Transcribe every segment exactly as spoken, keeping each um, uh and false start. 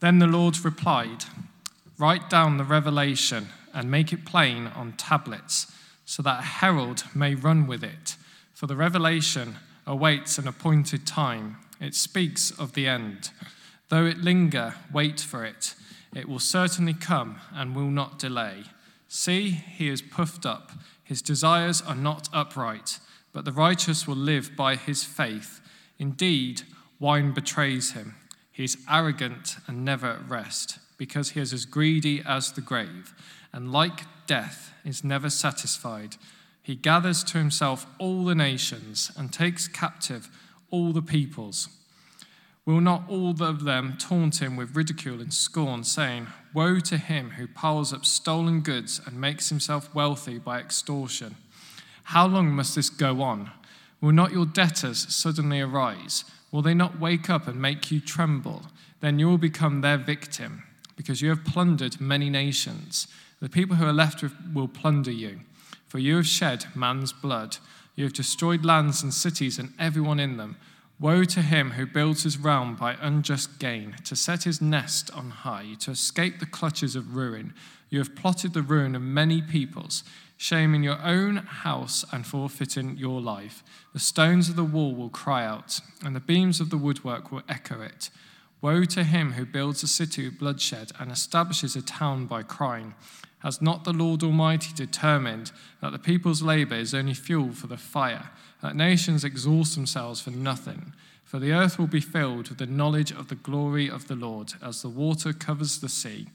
Then the Lord replied, "Write down the revelation and make it plain on tablets, so that a herald may run with it. For the revelation awaits an appointed time. It speaks of the end. Though it linger, wait for it. It will certainly come and will not delay. See, he is puffed up. His desires are not upright, but the righteous will live by his faith. Indeed, wine betrays him. He is arrogant and never at rest, because he is as greedy as the grave, and like death is never satisfied. He gathers to himself all the nations and takes captive all the peoples. Will not all of them taunt him with ridicule and scorn, saying, 'Woe to him who piles up stolen goods and makes himself wealthy by extortion'? How long must this go on? Will not your debtors suddenly arise? Will they not wake up and make you tremble? Then you will become their victim, because you have plundered many nations. The people who are left will plunder you, for you have shed man's blood. You have destroyed lands and cities and everyone in them. Woe to him who builds his realm by unjust gain, to set his nest on high, to escape the clutches of ruin. You have plotted the ruin of many peoples, shaming your own house and forfeiting your life. The stones of the wall will cry out, and the beams of the woodwork will echo it. Woe to him who builds a city with bloodshed and establishes a town by crime. Has not the Lord Almighty determined that the people's labor is only fuel for the fire, that nations exhaust themselves for nothing? For the earth will be filled with the knowledge of the glory of the Lord, as the water covers the sea.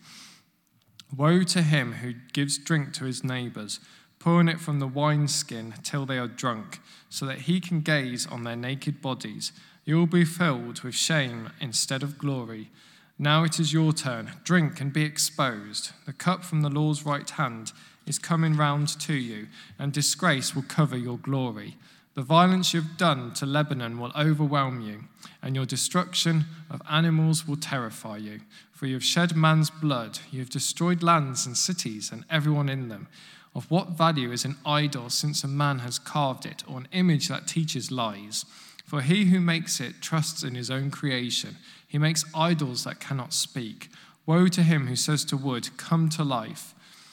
Woe to him who gives drink to his neighbors, pouring it from the wineskin till they are drunk, so that he can gaze on their naked bodies. You will be filled with shame instead of glory. Now it is your turn. Drink and be exposed. The cup from the Lord's right hand is coming round to you, and disgrace will cover your glory. The violence you have done to Lebanon will overwhelm you, and your destruction of animals will terrify you. For you have shed man's blood. You have destroyed lands and cities and everyone in them. Of what value is an idol since a man has carved it, or an image that teaches lies? For he who makes it trusts in his own creation. He makes idols that cannot speak. Woe to him who says to wood, 'Come to life,'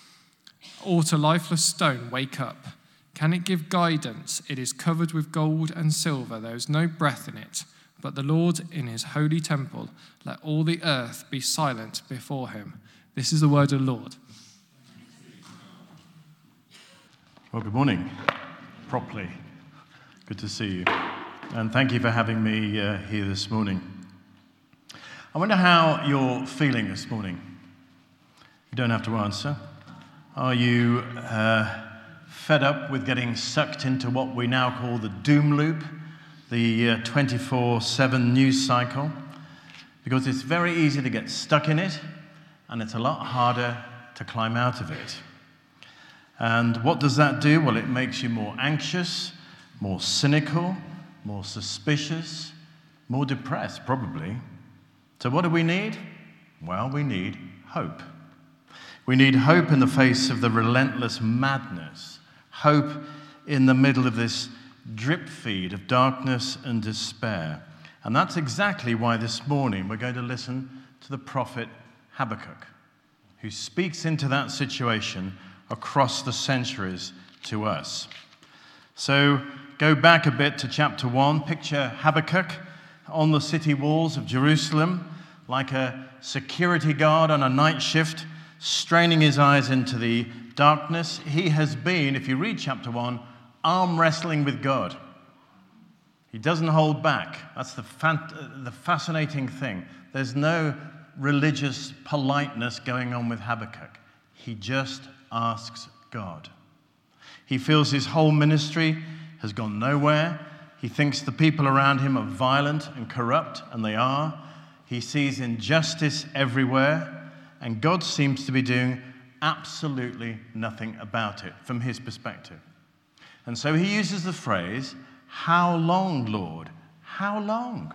or to lifeless stone, 'Wake up.' Can it give guidance? It is covered with gold and silver. There is no breath in it. But the Lord in his holy temple, let all the earth be silent before him." This is the word of the Lord. Well, good morning, properly. Good to see you. And thank you for having me uh, here this morning. I wonder how you're feeling this morning. You don't have to answer. Are you uh, fed up with getting sucked into what we now call the doom loop, the uh, twenty-four seven news cycle? Because it's very easy to get stuck in it, and it's a lot harder to climb out of it. And what does that do? Well, it makes you more anxious, more cynical, more suspicious, more depressed, probably. So what do we need? Well, we need hope. We need hope in the face of the relentless madness, hope in the middle of this drip feed of darkness and despair. And that's exactly why this morning we're going to listen to the prophet Habakkuk, who speaks into that situation across the centuries to us. So go back a bit to chapter one. Picture Habakkuk on the city walls of Jerusalem, like a security guard on a night shift, straining his eyes into the darkness. He has been, if you read chapter one, arm wrestling with God. He doesn't hold back. That's the, fan- the fascinating thing. There's no religious politeness going on with Habakkuk. He just asks God. He feels his whole ministry has gone nowhere. He thinks the people around him are violent and corrupt, and they are. He sees injustice everywhere, and God seems to be doing absolutely nothing about it from his perspective. And so he uses the phrase, "How long, Lord? How long?"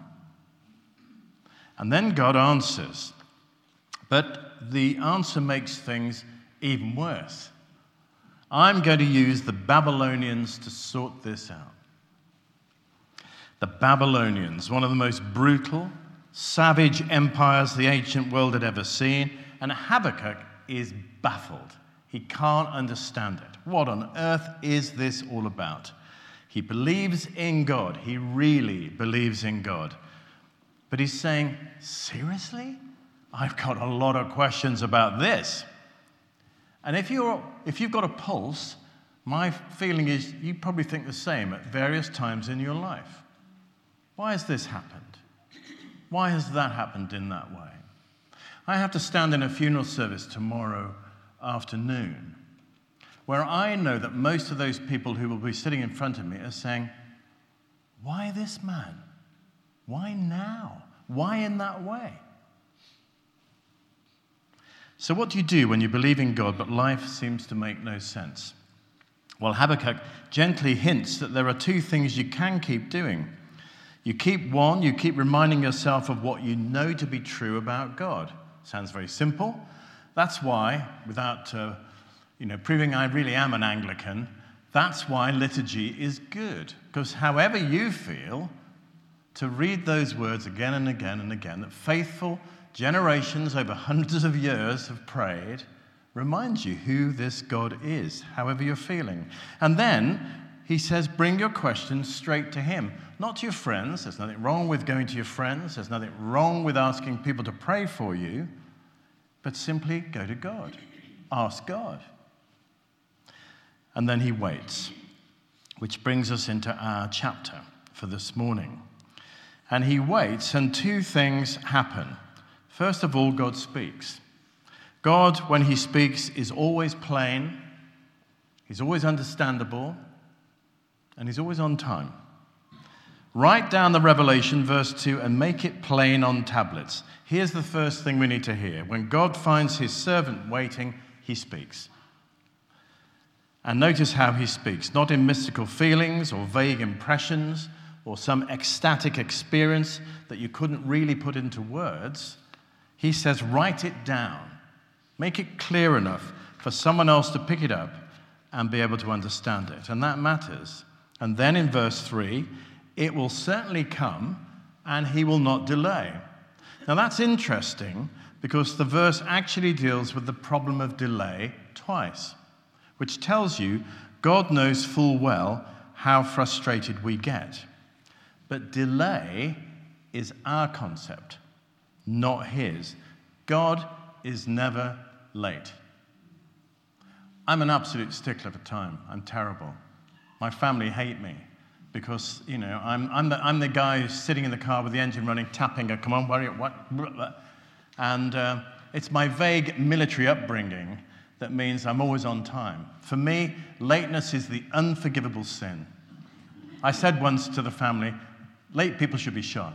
And then God answers. But the answer makes things even worse. I'm going to use the Babylonians to sort this out. The Babylonians, one of the most brutal, savage empires the ancient world had ever seen, and Habakkuk is baffled. He can't understand it. What on earth is this all about? He believes in God. He really believes in God. But he's saying, seriously? I've got a lot of questions about this. And if you're, if you've got a pulse, my feeling is you probably think the same at various times in your life. Why has this happened? Why has that happened in that way? I have to stand in a funeral service tomorrow afternoon where I know that most of those people who will be sitting in front of me are saying, why this man? Why now? Why in that way? So what do you do when you believe in God but life seems to make no sense? Well, Habakkuk gently hints that there are two things you can keep doing. You keep one, you keep reminding yourself of what you know to be true about God. Sounds very simple. That's why, without uh, you know, proving I really am an Anglican, that's why liturgy is good. Because however you feel, to read those words again and again and again, that faithful generations over hundreds of years have prayed, reminds you who this God is, however you're feeling. And then he says, bring your questions straight to him, not to your friends. There's nothing wrong with going to your friends. There's nothing wrong with asking people to pray for you, but simply go to God. Ask God. And then he waits, which brings us into our chapter for this morning. And he waits, and two things happen. First of all, God speaks. God, when he speaks, is always plain, he's always understandable, and he's always on time. Write down the revelation, verse two, and make it plain on tablets. Here's the first thing we need to hear. When God finds his servant waiting, he speaks. And notice how he speaks, not in mystical feelings or vague impressions or some ecstatic experience that you couldn't really put into words. He says, write it down. Make it clear enough for someone else to pick it up and be able to understand it. And that matters. And then in verse three, it will certainly come and he will not delay. Now that's interesting because the verse actually deals with the problem of delay twice, which tells you God knows full well how frustrated we get. But delay is our concept, not his. God is never late. I'm an absolute stickler for time. I'm terrible. My family hate me because, you know, I'm, I'm, the, I'm the guy who's sitting in the car with the engine running, tapping, come on, worry, what? And uh, it's my vague military upbringing that means I'm always on time. For me, lateness is the unforgivable sin. I said once to the family, late people should be shot.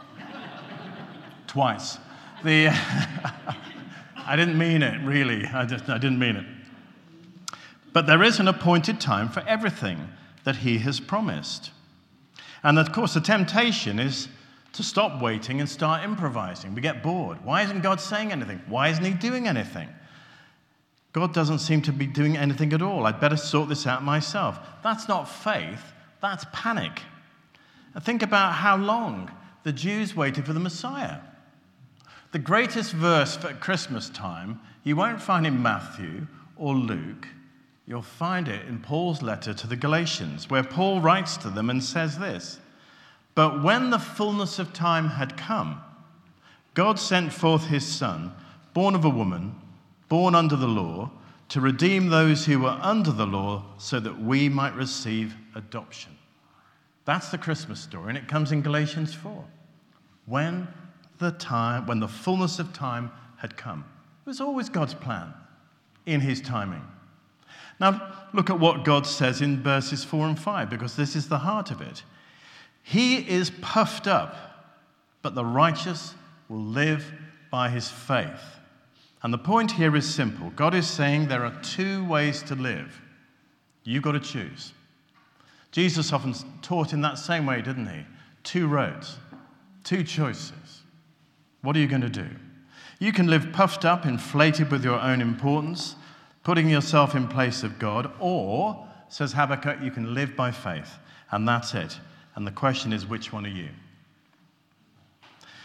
Twice. The, I didn't mean it, really. I, just, I didn't mean it. But there is an appointed time for everything that he has promised. And of course, the temptation is to stop waiting and start improvising. We get bored. Why isn't God saying anything? Why isn't he doing anything? God doesn't seem to be doing anything at all. I'd better sort this out myself. That's not faith. That's panic. And think about how long the Jews waited for the Messiah. The greatest verse for Christmas time, you won't find in Matthew or Luke. You'll find it in Paul's letter to the Galatians, where Paul writes to them and says this, "But when the fullness of time had come, God sent forth his Son, born of a woman, born under the law, to redeem those who were under the law so that we might receive adoption." That's the Christmas story, and it comes in Galatians four. When the time, when the fullness of time had come. It was always God's plan in his timing. Now, look at what God says in verses four and five, because this is the heart of it. He is puffed up, but the righteous will live by his faith. And the point here is simple. God is saying there are two ways to live. You've got to choose. Jesus often taught in that same way, didn't he? Two roads, two choices. What are you going to do? You can live puffed up, inflated with your own importance, putting yourself in place of God, or, says Habakkuk, you can live by faith, and that's it. And the question is, which one are you?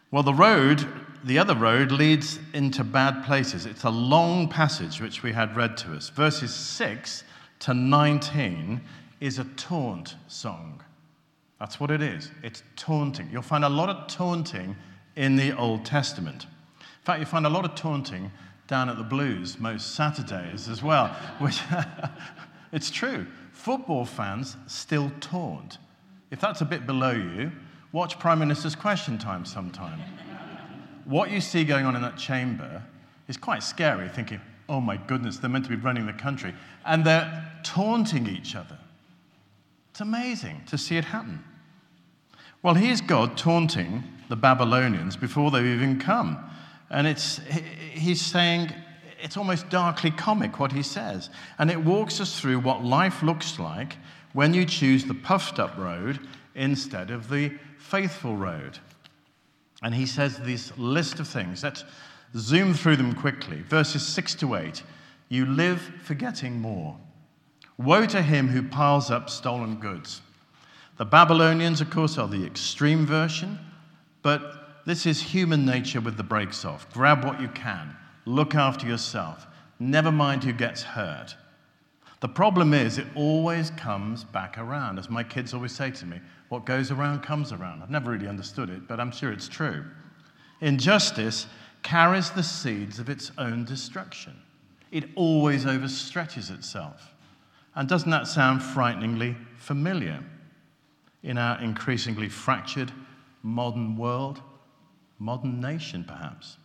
Well, the road, the other road, leads into bad places. It's a long passage which we had read to us. Verses six to nineteen is a taunt song. That's what it is. It's taunting. You'll find a lot of taunting in the Old Testament. In fact, you find a lot of taunting down at the Blues most Saturdays as well, which it's true. Football fans still taunt. If that's a bit below you, watch Prime Minister's Question Time sometime. What you see going on in that chamber is quite scary, thinking, oh my goodness, they're meant to be running the country. And they're taunting each other. It's amazing to see it happen. Well, here's God taunting the Babylonians before they've even come. And it's he's saying, it's almost darkly comic what he says. And it walks us through what life looks like when you choose the puffed up road instead of the faithful road. And he says this list of things. Let's zoom through them quickly. Verses six to eight. You live forgetting more. Woe to him who piles up stolen goods. The Babylonians, of course, are the extreme version, but this is human nature with the brakes off. Grab what you can. Look after yourself. Never mind who gets hurt. The problem is it always comes back around. As my kids always say to me, what goes around comes around. I've never really understood it, but I'm sure it's true. Injustice carries the seeds of its own destruction. It always overstretches itself. And doesn't that sound frighteningly familiar in our increasingly fractured modern world, modern nation perhaps?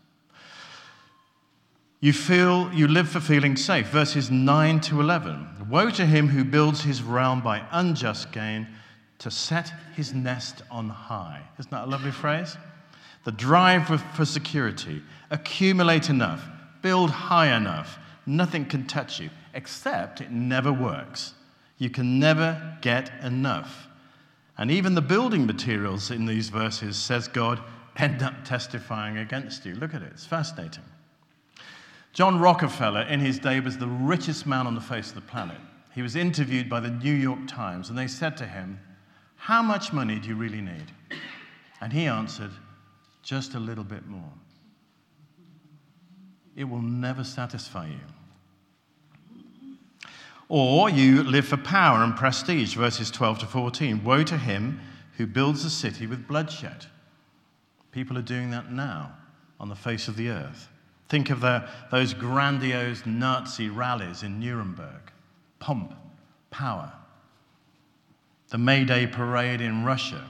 You feel you live for feeling safe. Verses nine to eleven. Woe to him who builds his realm by unjust gain to set his nest on high. Isn't that a lovely phrase? The drive for security. Accumulate enough. Build high enough. Nothing can touch you, except it never works. You can never get enough. And even the building materials in these verses, says God, end up testifying against you. Look at it. It's fascinating. John Rockefeller, in his day, was the richest man on the face of the planet. He was interviewed by the New York Times, and they said to him, how much money do you really need? And he answered, just a little bit more. It will never satisfy you. Or you live for power and prestige, verses twelve to fourteen. Woe to him who builds a city with bloodshed. People are doing that now on the face of the earth. Think of the, those grandiose Nazi rallies in Nuremberg. Pomp, power. The May Day parade in Russia.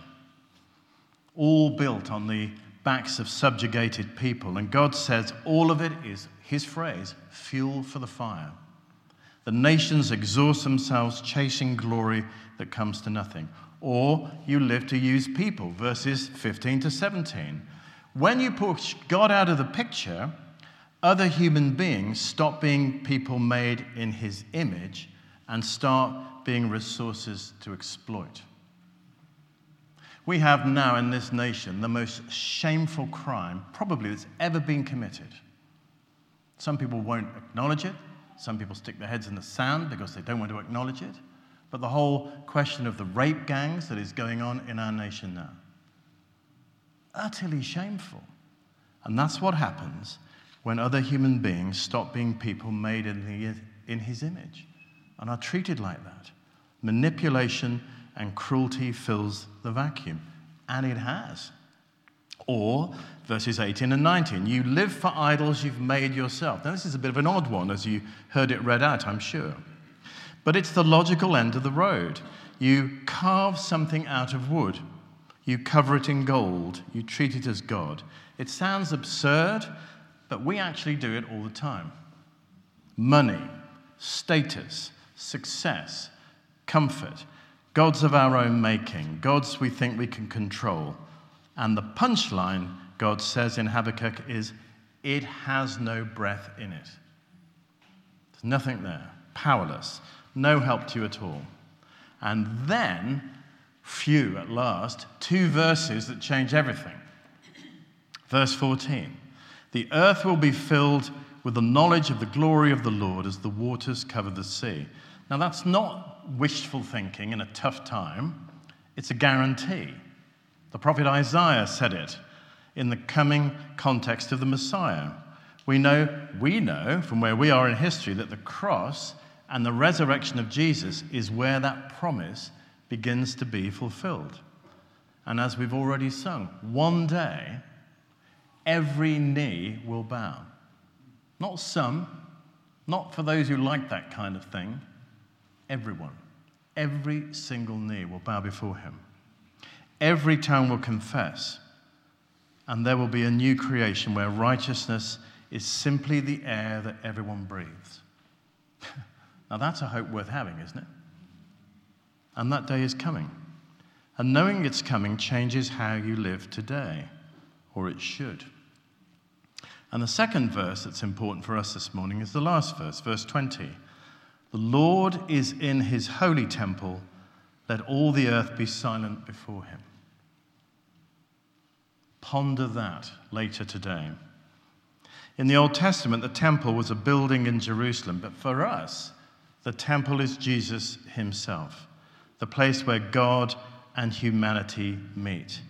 All built on the backs of subjugated people. And God says all of it is, his phrase, fuel for the fire. The nations exhaust themselves chasing glory that comes to nothing. Or you live to use people, verses fifteen to seventeen. When you push God out of the picture, other human beings stop being people made in his image and start being resources to exploit. We have now in this nation the most shameful crime probably that's ever been committed. Some people won't acknowledge it. Some people stick their heads in the sand because they don't want to acknowledge it. But the whole question of the rape gangs that is going on in our nation now, utterly shameful. And that's what happens when other human beings stop being people made in, the, in his image and are treated like that. Manipulation and cruelty fills the vacuum, and it has. Or, verses eighteen and nineteen, you live for idols you've made yourself. Now, this is a bit of an odd one, as you heard it read out, I'm sure. But it's the logical end of the road. You carve something out of wood. You cover it in gold. You treat it as God. It sounds absurd, but we actually do it all the time. Money, status, success, comfort, gods of our own making, gods we think we can control. And the punchline, God says in Habakkuk, is, it has no breath in it. There's nothing there. Powerless. No help to you at all. And then, phew, at last, two verses that change everything. Verse fourteen. The earth will be filled with the knowledge of the glory of the Lord as the waters cover the sea. Now, that's not wishful thinking in a tough time. It's a guarantee. The prophet Isaiah said it in the coming context of the Messiah. We know, we know from where we are in history that the cross and the resurrection of Jesus is where that promise begins to be fulfilled. And as we've already sung, one day, every knee will bow. Not some, not for those who like that kind of thing. Everyone, every single knee will bow before him. Every tongue will confess, and there will be a new creation where righteousness is simply the air that everyone breathes. Now that's a hope worth having, isn't it? And that day is coming. And knowing it's coming changes how you live today, or it should. And the second verse that's important for us this morning is the last verse, verse twenty. The Lord is in his holy temple. Let all the earth be silent before him. Ponder that later today. In the Old Testament, the temple was a building in Jerusalem, but for us, the temple is Jesus himself, the place where God and humanity meet.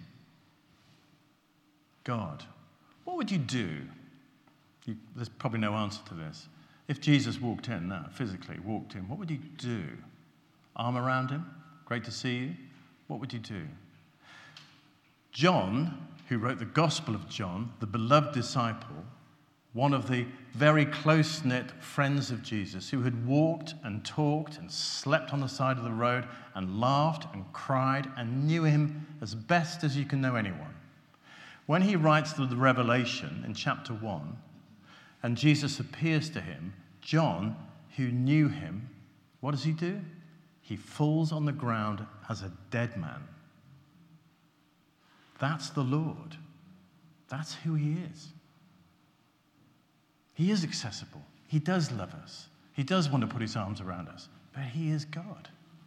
God, what would you do? You, there's probably no answer to this. If Jesus walked in now, physically walked in, what would you do? Arm around him? Great to see you. What would you do? John, who wrote the Gospel of John, the beloved disciple, one of the very close-knit friends of Jesus, who had walked and talked and slept on the side of the road and laughed and cried and knew him as best as you can know anyone. When he writes the Revelation in chapter one, and Jesus appears to him, John, who knew him, what does he do? He falls on the ground as a dead man. That's the Lord. That's who he is. He is accessible. He does love us. He does want to put his arms around us, but he is God.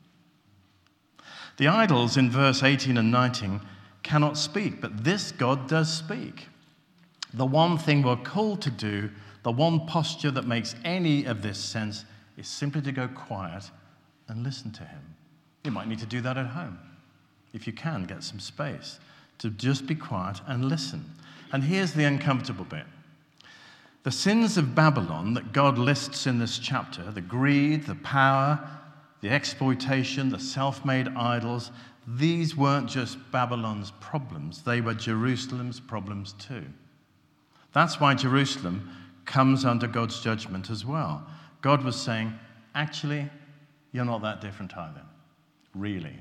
The idols in verse eighteen and nineteen cannot speak, but this God does speak. The one thing we're called to do, the one posture that makes any of this sense, is simply to go quiet and listen to him. You might need to do that at home. If you can, get some space to just be quiet and listen. And here's the uncomfortable bit. The sins of Babylon that God lists in this chapter, the greed, the power, the exploitation, the self-made idols, these weren't just Babylon's problems, they were Jerusalem's problems too. That's why Jerusalem comes under God's judgment as well. God was saying, actually, you're not that different either, really.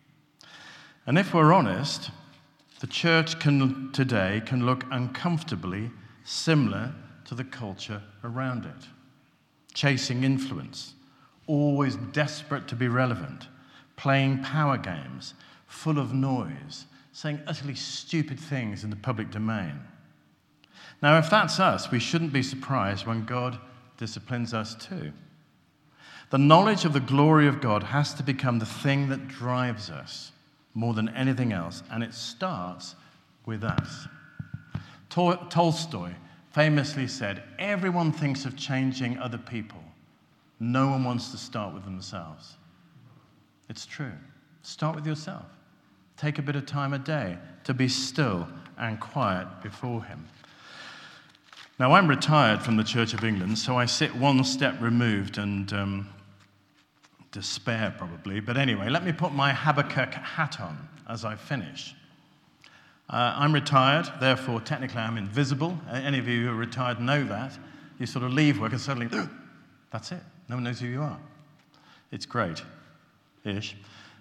And if we're honest, the church can, today can look uncomfortably similar to the culture around it. Chasing influence, always desperate to be relevant, playing power games, full of noise, saying utterly stupid things in the public domain. Now, if that's us, we shouldn't be surprised when God disciplines us too. The knowledge of the glory of God has to become the thing that drives us more than anything else, and it starts with us. Tol- Tolstoy famously said, everyone thinks of changing other people. No one wants to start with themselves. It's true. Start with yourself. Take a bit of time a day to be still and quiet before him. Now, I'm retired from the Church of England, so I sit one step removed and um, despair probably. But anyway, let me put my Habakkuk hat on as I finish. Uh, I'm retired, therefore technically I'm invisible. Any of you who are retired know that. You sort of leave work and suddenly, that's it. No one knows who you are. It's great-ish.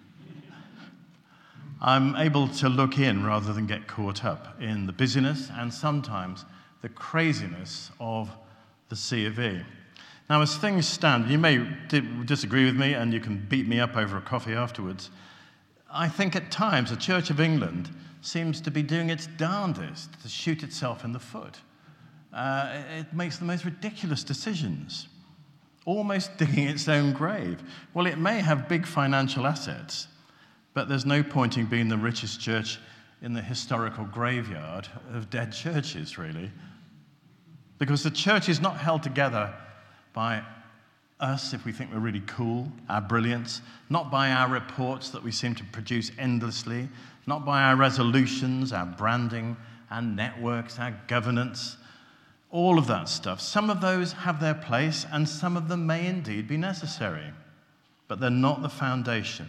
I'm able to look in rather than get caught up in the busyness and sometimes the craziness of the C of E. Now, as things stand, you may disagree with me and you can beat me up over a coffee afterwards. I think at times the Church of England seems to be doing its darndest to shoot itself in the foot. Uh, it makes the most ridiculous decisions, almost digging its own grave. Well, it may have big financial assets, but there's no point in being the richest church in the historical graveyard of dead churches, really. Because the church is not held together by us, if we think we're really cool, our brilliance, not by our reports that we seem to produce endlessly, not by our resolutions, our branding, our networks, our governance, all of that stuff. Some of those have their place, and some of them may indeed be necessary, but they're not the foundation.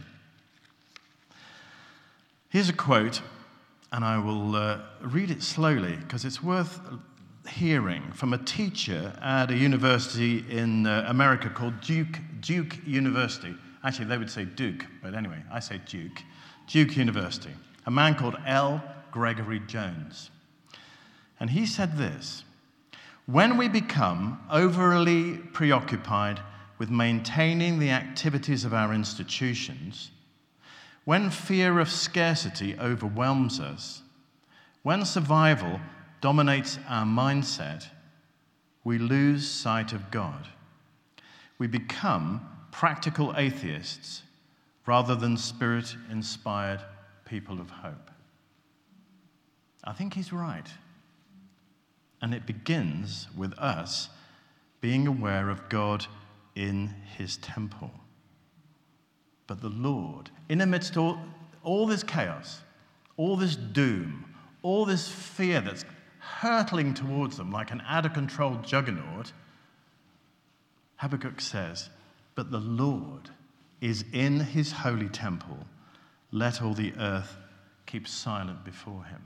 Here's a quote, and I will uh, read it slowly because it's worth hearing, from a teacher at a university in uh, America called Duke, Duke University. Actually, they would say Duke, but anyway, I say Duke. Duke University. A man called L. Gregory Jones. And he said this: when we become overly preoccupied with maintaining the activities of our institutions, when fear of scarcity overwhelms us, when survival dominates our mindset, we lose sight of God. We become practical atheists rather than spirit-inspired people of hope. I think he's right. And it begins with us being aware of God in his temple. But the Lord, in amidst all, all this chaos, all this doom, all this fear that's hurtling towards them like an out-of-control juggernaut, Habakkuk says, but the Lord is in his holy temple. Let all the earth keep silent before him.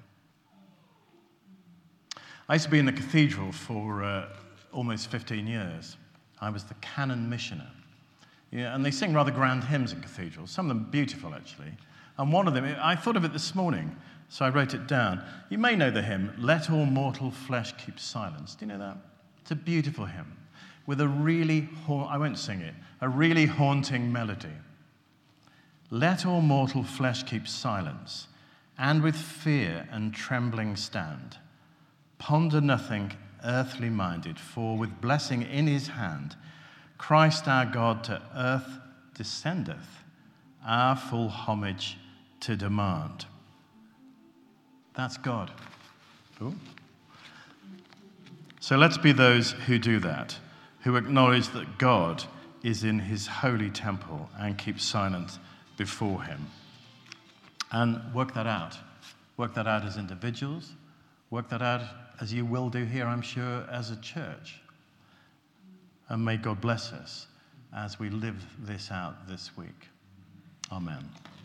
I used to be in the cathedral for uh, almost fifteen years. I was the canon missioner. Yeah, and they sing rather grand hymns in cathedrals, some of them beautiful, actually. And one of them, I thought of it this morning, so I wrote it down. You may know the hymn, Let All Mortal Flesh Keep Silence. Do you know that? It's a beautiful hymn with a really, ha- I won't sing it, a really haunting melody. Let all mortal flesh keep silence, and with fear and trembling stand. Ponder nothing earthly minded, for with blessing in his hand, Christ our God to earth descendeth, our full homage to demand. That's God. Ooh. So let's be those who do that, who acknowledge that God is in his holy temple and keep silent before him. And work that out. Work that out as individuals. Work that out, as you will do here, I'm sure, as a church. And may God bless us as we live this out this week. Amen.